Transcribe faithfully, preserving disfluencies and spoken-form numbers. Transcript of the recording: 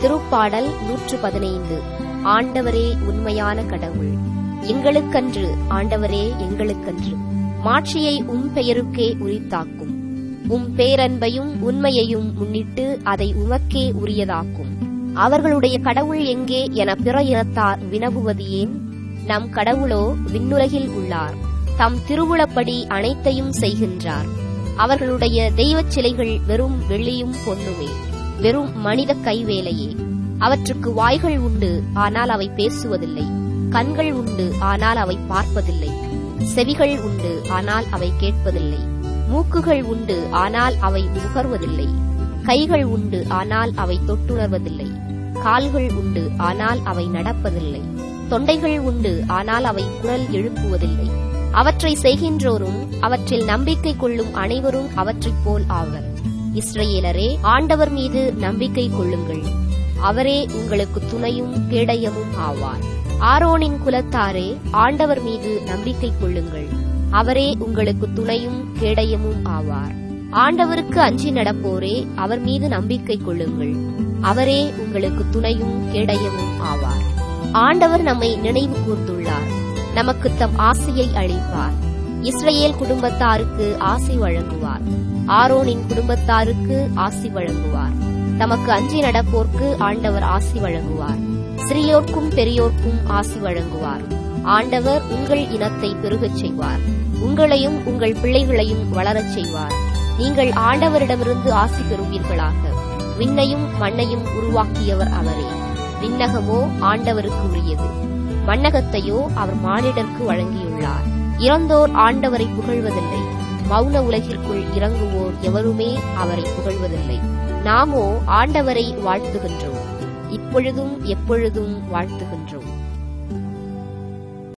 திருப்பாடல் நூற்று பதினைந்து. ஆண்டவரே உண்மையான கடவுள், எங்களுக்கன்று. ஆண்டவரே எங்களுக்கன்று. மாட்சியை உம் பெயருக்கே உரித்தாக்கும். உம் பேரன்பையும் உண்மையையும் முன்னிட்டு அதை உமக்கே உரியதாக்கும். அவர்களுடைய கடவுள் எங்கே என பிற இனத்தார் வினவுவது ஏன்? நம் கடவுளோ விண்ணுலகில் உள்ளார். தம் திருவுளப்படி அனைத்தையும் செய்கின்றார். அவர்களுடைய தெய்வச் சிலைகள் வெறும் வெள்ளியும் பொன்னுமே, வெறும் மனித கைவேலையே. அவற்றுக்கு வாய்கள் உண்டு, ஆனால் அவை பேசுவதில்லை. கண்கள் உண்டு, ஆனால் அவை பார்ப்பதில்லை. செவிகள் உண்டு, ஆனால் அவை கேட்பதில்லை. மூக்குகள் உண்டு, ஆனால் அவை முகர்வதில்லை. கைகள் உண்டு, ஆனால் அவை தொட்டுணர்வதில்லை. கால்கள் உண்டு, ஆனால் அவை நடப்பதில்லை. தொண்டைகள் உண்டு, ஆனால் அவை குரல் எழுப்புவதில்லை. அவற்றை செய்கின்றோரும் அவற்றில் நம்பிக்கை கொள்ளும் அனைவரும் அவற்றைப் போல் ஆவர். இஸ்ரவேலரே, ஆண்டவர் மீது நம்பிக்கை கொள்ளுங்கள். அவரே உங்களுக்கு துணையும் கேடயமும் ஆவார். ஆரோனின் குலத்தாரே, ஆண்டவர் மீது நம்பிக்கை கொள்ளுங்கள். அவரே உங்களுக்கு துணையும் கேடயமும் ஆவார். ஆண்டவருக்கு அஞ்சி நடப்போரே, அவர் மீது நம்பிக்கை கொள்ளுங்கள். அவரே உங்களுக்கு துணையும் கேடயமும் ஆவார். ஆண்டவர் நம்மை நினைவு கூர்ந்துள்ளார். நமக்கு தம் ஆசையை அளிப்பார். இஸ்ரவேல் குடும்பத்தாருக்கு ஆசி வழங்குவார். ஆரோனின் குடும்பத்தாருக்கு ஆசி வழங்குவார். தமக்கு அஞ்சி நடப்போர்க்கு ஆண்டவர் ஆசி வழங்குவார். சிறியோர்க்கும் பெரியோர்க்கும் ஆசி வழங்குவார். ஆண்டவர் உங்கள் இனத்தை பெருகச் செய்வார். உங்களையும் உங்கள் பிள்ளைகளையும் வளரச் செய்வார். நீங்கள் ஆண்டவரிடமிருந்து ஆசி பெறுவீர்களாக. விண்ணையும் மண்ணையும் உருவாக்கியவர் அவரே. விண்ணகமோ ஆண்டவருக்கு உரியது, மண்ணகத்தையோ அவர் மானிடர்க்கு வழங்கியுள்ளார். இறந்தோர் ஆண்டவரை புகழ்வதில்லை. மௌன உலகிற்குள் இறங்குவோர் எவருமே அவரை புகழ்வதில்லை. நாமோ ஆண்டவரை வாழ்த்துகின்றோம். இப்பொழுதும் எப்பொழுதும் வாழ்த்துகின்றோம்.